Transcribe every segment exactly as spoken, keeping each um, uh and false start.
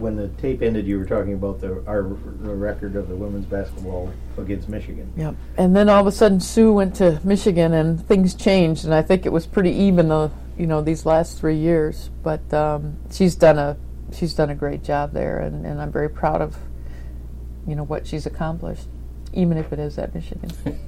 when the tape ended, you were talking about the our the record of the women's basketball against Michigan. Yep. And then all of a sudden, Sue went to Michigan, and things changed. And I think it was pretty even, the you know these last three years. But um, she's done a she's done a great job there, and, and I'm very proud of you know what she's accomplished, even if it is at Michigan.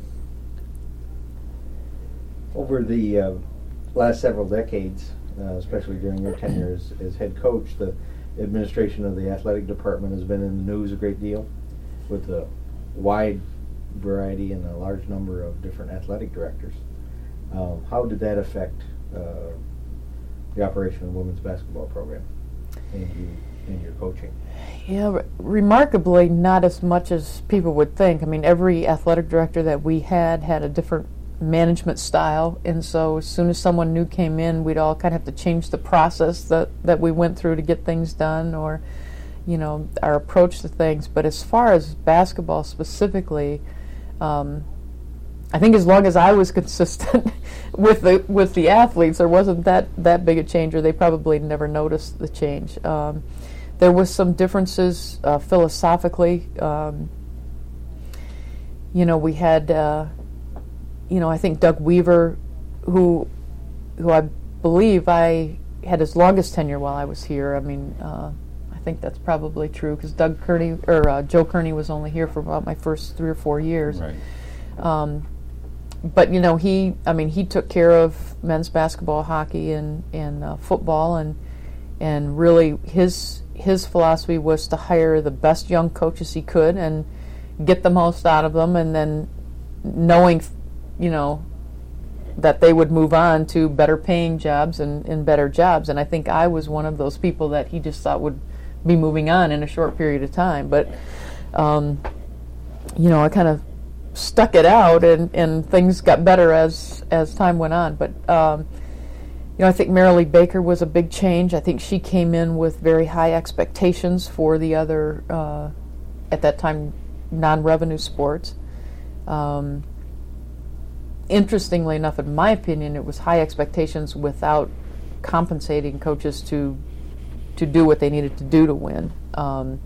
Over the uh, last several decades, uh, especially during your tenure as, as head coach, the administration of the athletic department has been in the news a great deal with a wide variety and a large number of different athletic directors. Um, how did that affect uh, the operation of the women's basketball program and you and your coaching? Yeah, re- remarkably not as much as people would think. I mean, every athletic director that we had had a different management style, and so as soon as someone new came in, we'd all kind of have to change the process that, that we went through to get things done, or you know our approach to things. But as far as basketball specifically, um, I think as long as I was consistent with the with the athletes, there wasn't that, that big a change, or they probably never noticed the change. Um, there was some differences uh, philosophically. Um, you know, we had uh, You know, I think Doug Weaver, who, who I believe I had his longest tenure while I was here. I mean, uh, I think that's probably true because Doug Kearney or uh, Joe Kearney was only here for about my first three or four years. Right. Um, but you know, he, I mean, he took care of men's basketball, hockey, and and uh, football, and and really his his philosophy was to hire the best young coaches he could and get the most out of them, and then knowing, you know, that they would move on to better paying jobs and, and better jobs. And I think I was one of those people that he just thought would be moving on in a short period of time. But, um, you know, I kind of stuck it out, and, and things got better as, as time went on. But, um, you know, I think Marilee Baker was a big change. I think she came in with very high expectations for the other, uh, at that time, non-revenue sports. Um, Interestingly enough, in my opinion, it was high expectations without compensating coaches to to do what they needed to do to win. Um,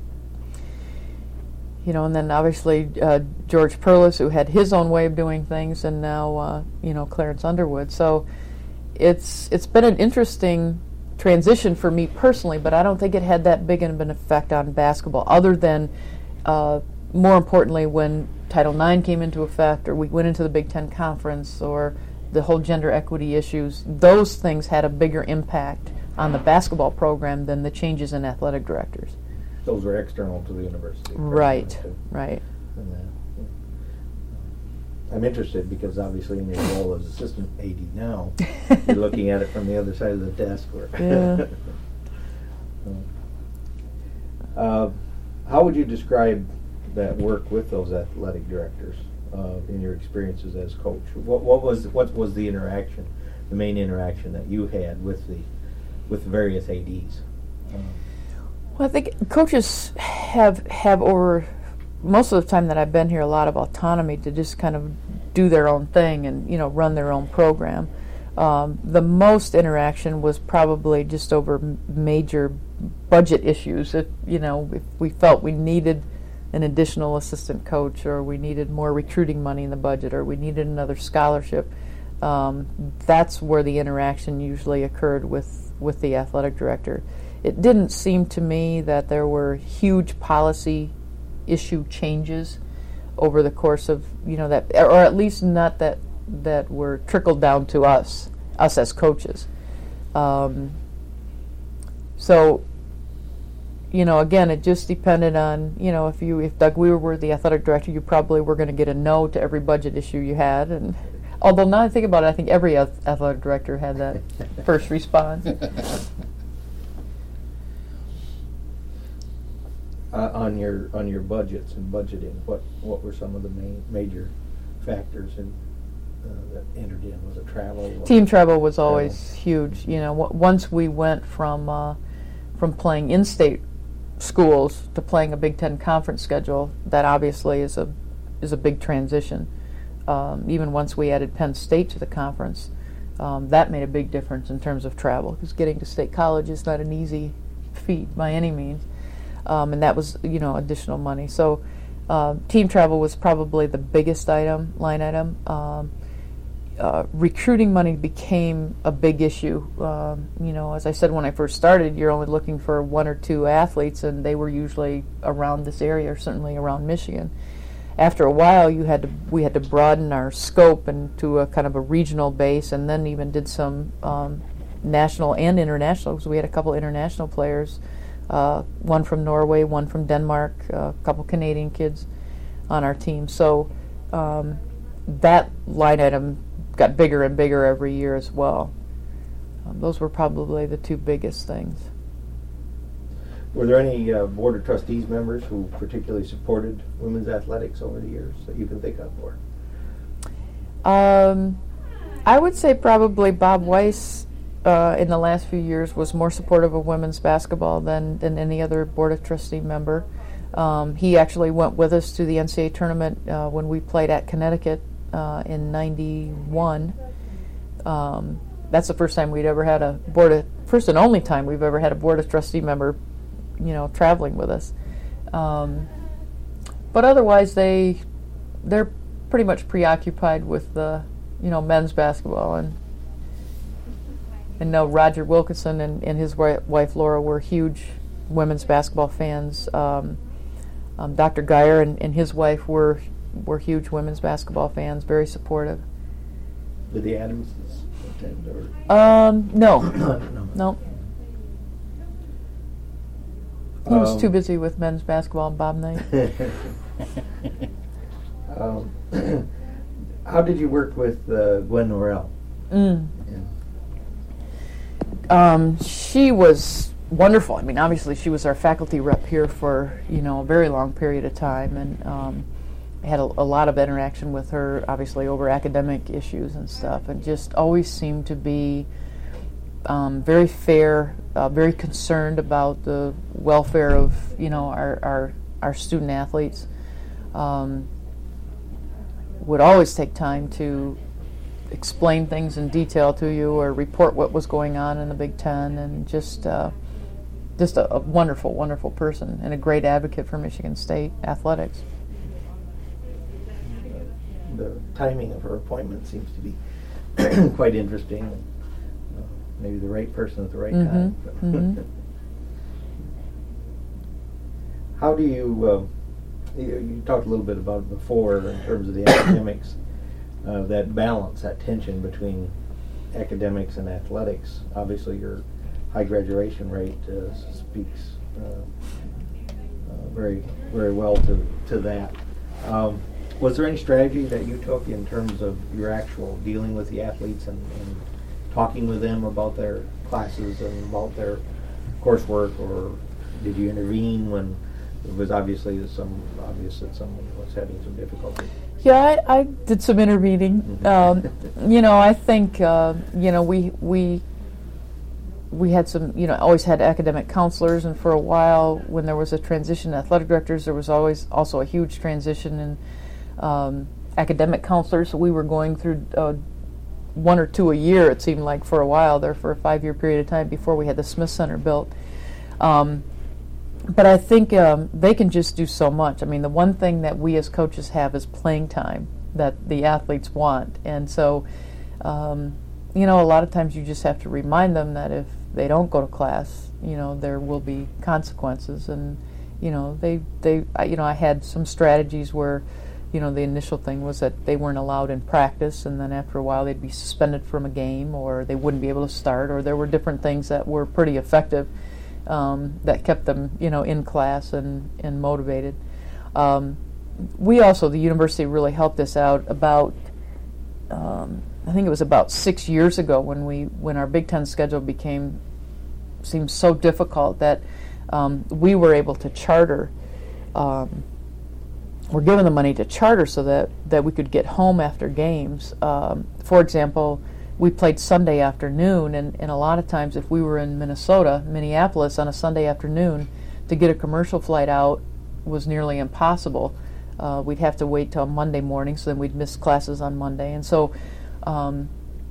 you know, and then obviously uh, George Perlis, who had his own way of doing things, and now uh, you know Clarence Underwood. So it's it's been an interesting transition for me personally, but I don't think it had that big of an effect on basketball, other than uh, more importantly when Title nine came into effect, or we went into the Big Ten Conference, or the whole gender equity issues. Those things had a bigger impact on the basketball program than the changes in athletic directors. Those were external to the university. Right, right. And, uh, I'm interested because obviously in your role as assistant A D now, you're looking at it from the other side of the desk. Where Yeah. uh, how would you describe that work with those athletic directors uh, in your experiences as coach? What, what was what was the interaction, the main interaction that you had with the with the various A Ds? Um, Well, I think coaches have have over most of the time that I've been here a lot of autonomy to just kind of do their own thing and you know run their own program. Um, the most interaction was probably just over m- major budget issues. If you know if we felt we needed an additional assistant coach, or we needed more recruiting money in the budget, or we needed another scholarship, um, that's where the interaction usually occurred with, with the athletic director. It didn't seem to me that there were huge policy issue changes over the course of, you know, that, or at least not that that were trickled down to us, us as coaches. Um, so, you know, again, it just depended on, you know, if you if Doug Weaver were the athletic director, you probably were going to get a no to every budget issue you had. And although now I think about it, I think every athletic director had that first response. Uh, on your on your budgets and budgeting, what what were some of the main major factors in, uh, that entered in? Was it travel? Team travel was always travel. huge. You know, w- once we went from uh, from playing in-state schools to playing a Big Ten conference schedule, that obviously is a is a big transition. Um, even once we added Penn State to the conference, um, that made a big difference in terms of travel, because getting to State College is not an easy feat by any means, um, and that was, you know, additional money. So uh, team travel was probably the biggest item, line item. Um, uh, recruiting money became a big issue. Um, you know, as I said when I first started, you're only looking for one or two athletes, and they were usually around this area, or certainly around Michigan. After a while, you had to we had to broaden our scope into a kind of a regional base, and then even did some um, national and international, because we had a couple international players, uh, one from Norway, one from Denmark, uh, a couple Canadian kids on our team. So um, that line item got bigger and bigger every year as well. Um, those were probably the two biggest things. Were there any uh, Board of Trustees members who particularly supported women's athletics over the years that you can think of? Or? Um, I would say probably Bob Weiss uh, in the last few years was more supportive of women's basketball than, than any other Board of Trustee member. Um, he actually went with us to the N C double A tournament uh, when we played at Connecticut uh, in ninety-one. Um, that's the first time we'd ever had a board of, first and only time we've ever had a Board of Trustee member, you know, traveling with us. Um, but otherwise, they they're pretty much preoccupied with the, you know, men's basketball, and and know Roger Wilkinson and, and his wi- wife Laura were huge women's basketball fans. Um, um, Doctor Geyer and, and his wife were were huge women's basketball fans, very supportive. Did the Adamses attend? Or? Um, no, no. no. He was Um, too busy with men's basketball and Bob Knight. um, how did you work with uh, Gwen Norrell? Mm. Yeah. Um, she was wonderful. I mean, obviously, she was our faculty rep here for, you know, a very long period of time, and um, I had a, a lot of interaction with her, obviously, over academic issues and stuff, and just always seemed to be um, very fair, uh, very concerned about the welfare of, you know, our our, our student athletes. Um, would always take time to explain things in detail to you or report what was going on in the Big Ten, and just uh, just a, a wonderful, wonderful person and a great advocate for Michigan State athletics. The timing of her appointment seems to be quite interesting. Uh, maybe the right person at the right Mm-hmm. time. Mm-hmm. How do you, uh, you, you talked a little bit about it before in terms of the academics, uh, that balance, that tension between academics and athletics. Obviously your high graduation rate uh, speaks uh, uh, very, very well to, to that. Um, was there any strategy that you took in terms of your actual dealing with the athletes and, and talking with them about their classes and about their coursework, or did you intervene when it was obviously some obvious that someone was having some difficulty? Yeah, I, I did some intervening. Um, you know, I think uh, you know we we we had some, you know, always had academic counselors, and for a while when there was a transition to athletic directors, there was always also a huge transition in um, academic counselors. So we were going through uh, one or two a year, it seemed like, for a while there, for a five-year period of time before we had the Smith Center built. Um, But I think um, they can just do so much. I mean, the one thing that we as coaches have is playing time that the athletes want. And so, um, you know, a lot of times you just have to remind them that if they don't go to class, you know, there will be consequences. And, you know, they, they I, you know, I had some strategies where, you know, the initial thing was that they weren't allowed in practice, and then after a while they'd be suspended from a game, or they wouldn't be able to start, or there were different things that were pretty effective. Um, that kept them, you know, in class and, and motivated. Um, we also, the university really helped us out about, um, I think it was about six years ago when we when our Big Ten schedule became, seemed so difficult that um, we were able to charter, um, we're given the money to charter so that, that we could get home after games. Um, for example, we played Sunday afternoon, and, and a lot of times if we were in Minnesota, Minneapolis, on a Sunday afternoon, to get a commercial flight out was nearly impossible. Uh, we'd have to wait till Monday morning, so then we'd miss classes on Monday. And so um,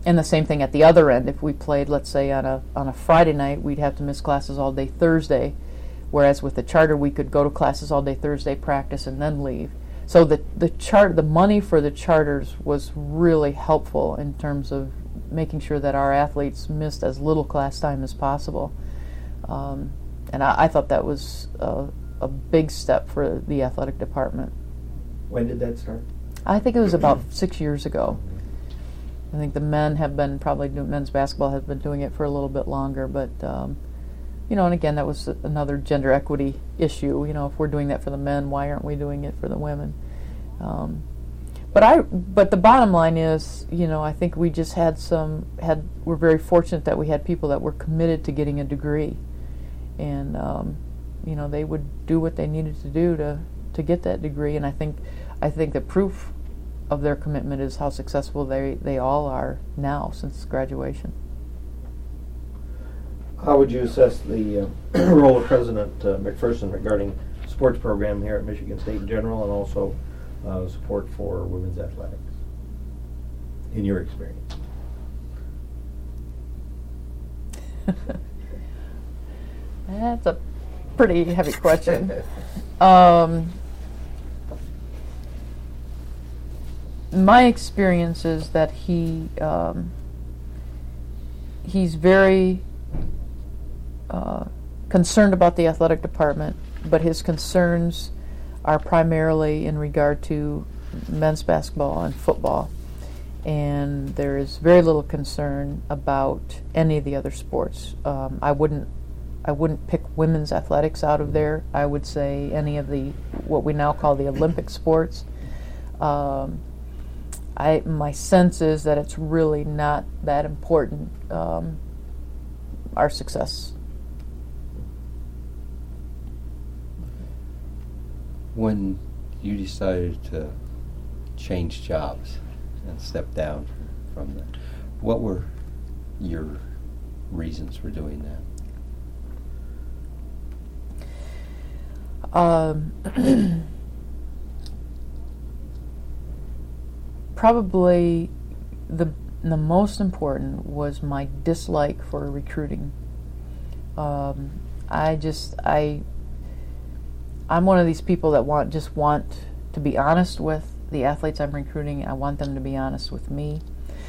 and the same thing at the other end. If we played, let's say, on a on a Friday night, we'd have to miss classes all day Thursday, whereas with the charter, we could go to classes all day Thursday, practice, and then leave. So the the chart, the money for the charters was really helpful in terms of making sure that our athletes missed as little class time as possible. Um, and I, I thought that was a, a big step for the athletic department. When did that start? I think it was about six years ago. I think the men have been probably doing, men's basketball has been doing it for a little bit longer, but um, you know, and again, that was another gender equity issue. You know, if we're doing that for the men, why aren't we doing it for the women? Um, but I, but the bottom line is, you know, I think we just had some had we're very fortunate that we had people that were committed to getting a degree, and um, you know, they would do what they needed to do to to get that degree. And I think, I think the proof of their commitment is how successful they they all are now since graduation. How would you assess the uh, role of President uh, McPherson regarding sports program here at Michigan State in general, and also uh, support for women's athletics, in your experience? That's a pretty heavy question. um, my experience is that he um, he's very Uh, concerned about the athletic department, but his concerns are primarily in regard to men's basketball and football, and there is very little concern about any of the other sports. Um, I wouldn't, I wouldn't pick women's athletics out of there. I would say any of the what we now call the Olympic sports. Um, I my sense is that it's really not that important. Um, our success. When you decided to change jobs and step down from that, what were your reasons for doing that? Um, probably the the most important was my dislike for recruiting. Um, I just I. I'm one of these people that want just want to be honest with the athletes I'm recruiting. I want them to be honest with me.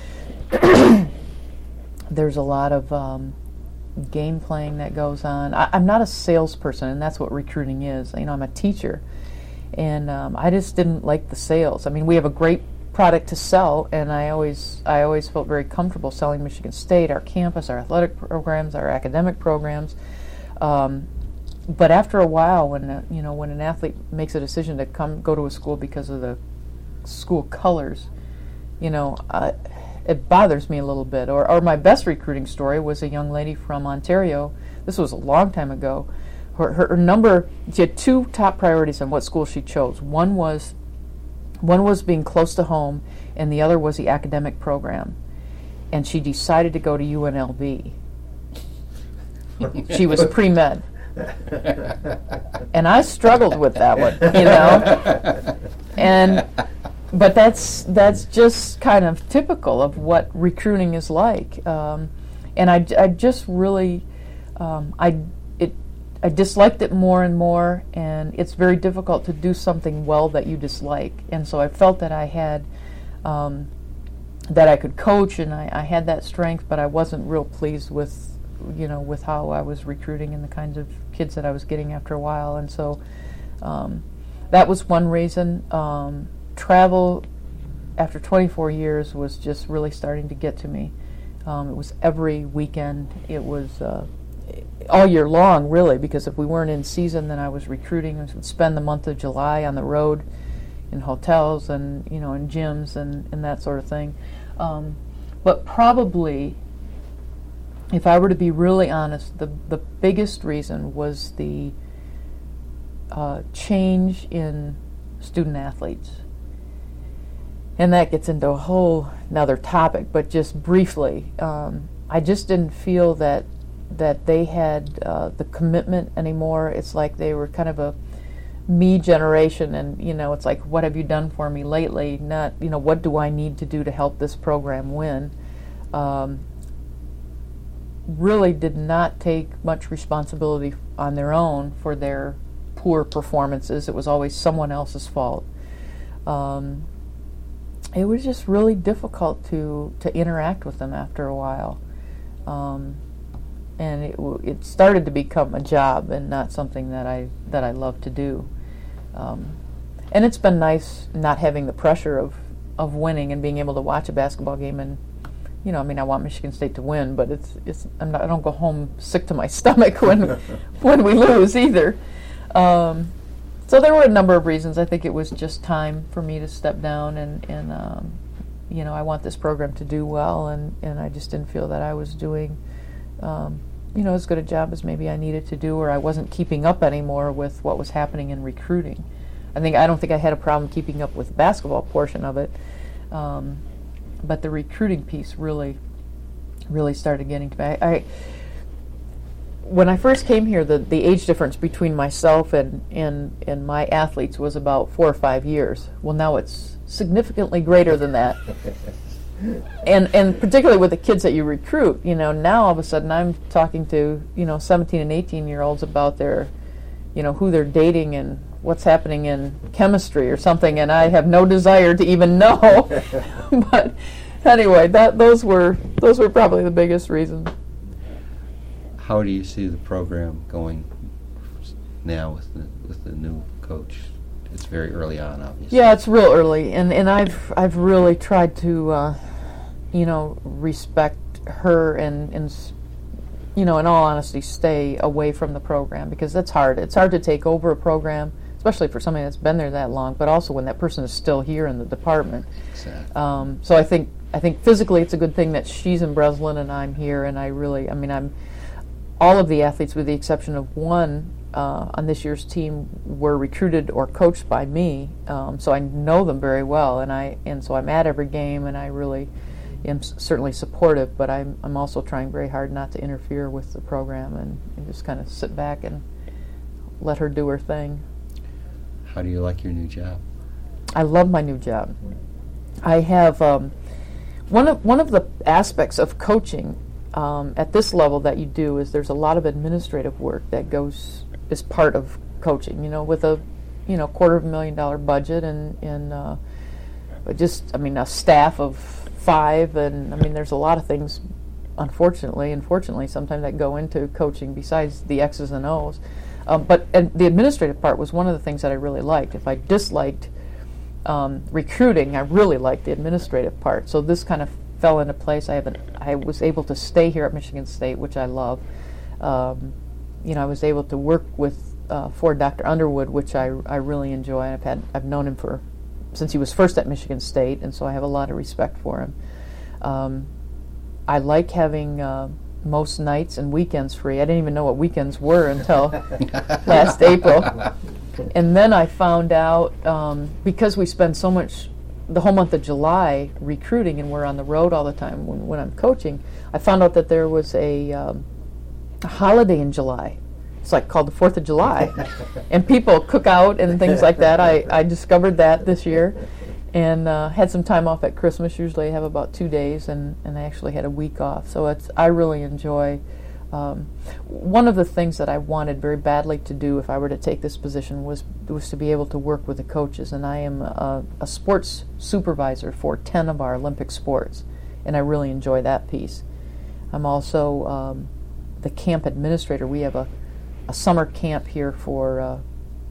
There's a lot of um, game playing that goes on. I, I'm not a salesperson, and that's what recruiting is. You know, I'm a teacher, and um, I just didn't like the sales. I mean, we have a great product to sell, and I always I always felt very comfortable selling Michigan State, our campus, our athletic programs, our academic programs. Um, But after a while, when uh, you know, when an athlete makes a decision to come go to a school because of the school colors, you know, uh, it bothers me a little bit. Or, or my best recruiting story was a young lady from Ontario. This was a long time ago. Her, her, her number, she had two top priorities on what school she chose. One was, one was being close to home, and the other was the academic program. And she decided to go to U N L V. She was pre-med. And I struggled with that one, you know. And but that's that's just kind of typical of what recruiting is like. Um, and I, I just really um, I it I disliked it more and more. And it's very difficult to do something well that you dislike. And so I felt that I had um, that I could coach, and I, I had that strength, but I wasn't real pleased with. you know, with how I was recruiting and the kinds of kids that I was getting after a while. And so um, that was one reason. Um, travel after twenty-four years was just really starting to get to me. Um, it was every weekend. It was uh, all year long, really, because if we weren't in season, then I was recruiting. I would spend the month of July on the road in hotels and, you know, in gyms and, and that sort of thing. Um, but probably, if I were to be really honest, the, the biggest reason was the uh, change in student athletes. And that gets into a whole another topic, but just briefly, um, I just didn't feel that that they had uh, the commitment anymore. It's like they were kind of a me generation, and you know, it's like, what have you done for me lately? Not, you know, what do I need to do to help this program win? um, really did not take much responsibility on their own for their poor performances. It was always someone else's fault. Um, it was just really difficult to, to interact with them after a while. Um, and it, it started to become a job and not something that I, that I love to do. Um, and it's been nice not having the pressure of, of winning and being able to watch a basketball game and, you know, I mean, I want Michigan State to win, but it's it's I'm not, I don't go home sick to my stomach when when we lose either. Um, so there were a number of reasons. I think it was just time for me to step down, and and um, you know, I want this program to do well, and, and I just didn't feel that I was doing, um, you know, as good a job as maybe I needed to do, or I wasn't keeping up anymore with what was happening in recruiting. I think I don't think I had a problem keeping up with the basketball portion of it. Um, But the recruiting piece really, really started getting to me. I, I, when I first came here, the, the age difference between myself and, and, and my athletes was about four or five years. Well, now it's significantly greater than that. and and particularly with the kids that you recruit, you know, now all of a sudden I'm talking to, you know, seventeen and eighteen year olds about their, you know, who they're dating and what's happening in chemistry or something, and I have no desire to even know. But anyway, that those were those were probably the biggest reasons. How do you see the program going now with the with the new coach? It's very early on, obviously. Yeah, it's real early, and, and I've I've really tried to, uh, you know, respect her and and you know, in all honesty, stay away from the program, because that's hard. It's hard to take over a program, especially for somebody that's been there that long, but also when that person is still here in the department. Exactly. Um, so I think I think physically it's a good thing that she's in Breslin and I'm here, and I really, I mean, I'm all of the athletes, with the exception of one uh, on this year's team, were recruited or coached by me, um, so I know them very well, and I and so I'm at every game, and I really am s- certainly supportive, but I'm I'm also trying very hard not to interfere with the program and, and just kind of sit back and let her do her thing. How do you like your new job? I love my new job. I have um, one of one of the aspects of coaching um, at this level that you do is there's a lot of administrative work that goes as part of coaching. You know, with a you know quarter of a million dollar budget and and uh, just I mean a staff of five, and I mean there's a lot of things, unfortunately, unfortunately, sometimes that go into coaching besides the X's and O's. Um, but and the administrative part was one of the things that I really liked. If I disliked um, recruiting, I really liked the administrative part. So this kind of fell into place. I have an, I was able to stay here at Michigan State, which I love. Um, you know, I was able to work with uh, for Doctor Underwood, which I I really enjoy. I've had I've known him for since he was first at Michigan State, and so I have a lot of respect for him. Um, I like having uh, most nights and weekends free. I didn't even know what weekends were until last April. And then I found out, um, because we spend so much, the whole month of July recruiting, and we're on the road all the time when, when I'm coaching, I found out that there was a, um, a holiday in July. It's like called the fourth of July. And people cook out and things like that. I, I discovered that this year. And uh, had some time off at Christmas. Usually I have about two days, and, and I actually had a week off. So it's I really enjoy. Um, one of the things that I wanted very badly to do if I were to take this position was was to be able to work with the coaches. And I am a, a sports supervisor for ten of our Olympic sports, and I really enjoy that piece. I'm also um, the camp administrator. We have a, a summer camp here for uh,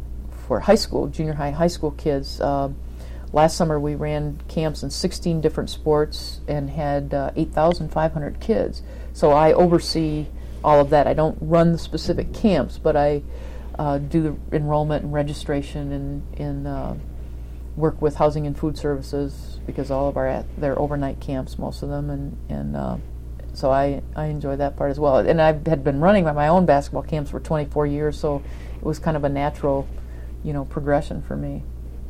for high school, junior high, high school kids. Uh, Last summer we ran camps in sixteen different sports and had uh, eight thousand five hundred kids. So I oversee all of that. I don't run the specific camps, but I uh, do the enrollment and registration and, and uh, work with housing and food services, because all of our at, they're overnight camps, most of them, and, and uh, so I, I enjoy that part as well. And I had been running my own basketball camps for twenty-four years, so it was kind of a natural, you know, progression for me.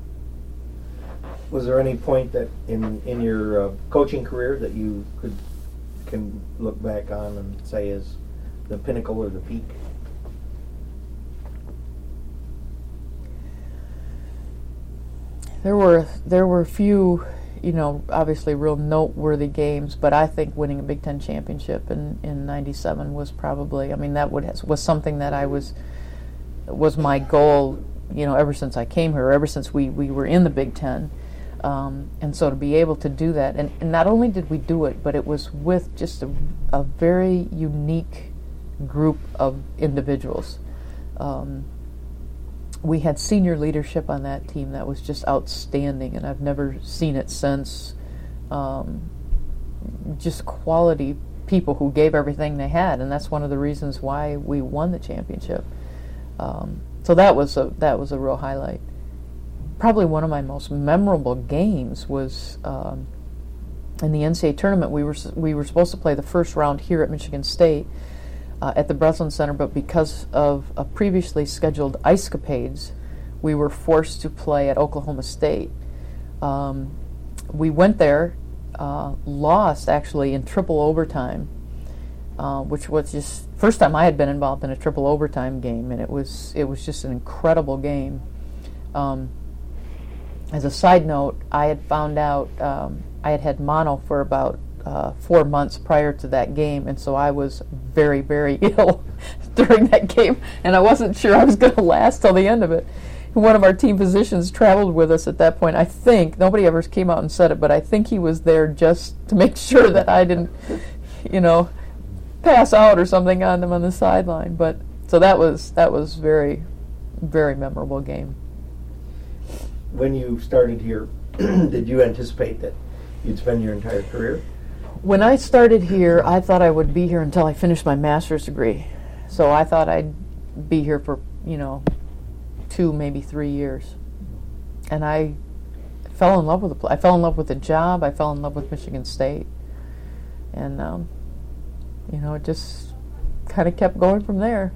Was there any point that in in your uh, coaching career that you could can look back on and say is the pinnacle or the peak? There were there were a few you know, obviously real noteworthy games, but I think winning a Big Ten championship in in ninety-seven was probably, I mean, that would has, was something that I was was my goal, you know, ever since I came here, ever since we, we were in the Big Ten. Um, and so to be able to do that, and, and not only did we do it, but it was with just a, a very unique group of individuals. Um, we had senior leadership on that team that was just outstanding, and I've never seen it since. Um, just quality people who gave everything they had, and that's one of the reasons why we won the championship. Um, so that was a that was a real highlight. Probably one of my most memorable games was um, in the N C double A tournament. We were we were supposed to play the first round here at Michigan State uh, at the Breslin Center, but because of a previously scheduled ice capades, we were forced to play at Oklahoma State. Um, we went there, uh, lost actually in triple overtime, uh, which was just first time I had been involved in a triple overtime game, and it was it was just an incredible game. Um, As a side note, I had found out um, I had had mono for about uh, four months prior to that game, and so I was very, very ill during that game, and I wasn't sure I was going to last till the end of it. One of our team physicians traveled with us at that point. I think, nobody ever came out and said it, but I think he was there just to make sure that I didn't, you know, pass out or something on them on the sideline. But so that was that was very, very memorable game. When you started here, did you anticipate that you'd spend your entire career? When I started here, I thought I would be here until I finished my master's degree. So I thought I'd be here for, you know, two, maybe three years. And I fell in love with the pl- I fell in love with the job. I fell in love with Michigan State. And, um, you know, it just kind of kept going from there.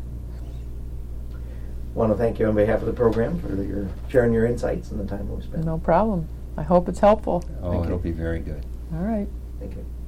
I want to thank you on behalf of the program for your sharing your insights and the time we spent. No problem. I hope it's helpful. Oh, Thank it'll you. be very good. All right. Thank you.